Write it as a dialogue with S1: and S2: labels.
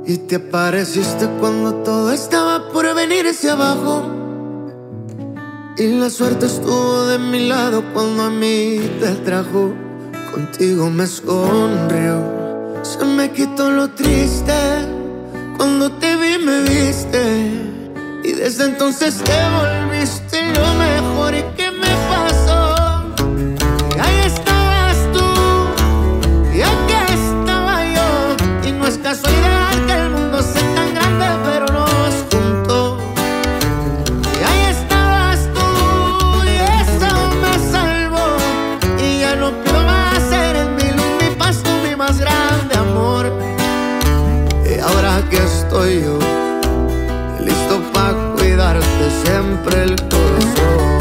S1: Y te apareciste cuando todo estaba por venirse abajo. Y la suerte estuvo de mi lado cuando a mí te trajo. Contigo me sonrió, se me quitó lo triste. Cuando te vi me viste, y desde entonces te volviste lo mejor. ¿Y qué me pasó? Y ahí estabas tú, y aquí estaba yo. Y no es casualidad que el mundo sea tan grande, pero nos juntó. Y ahí estabas tú, y eso me salvó. Y ya no pido más, eres mi luz, mi paz, tú mi más grande amor. Y ahora aquí estoy yo, listo pa' cuidarte siempre el corazón.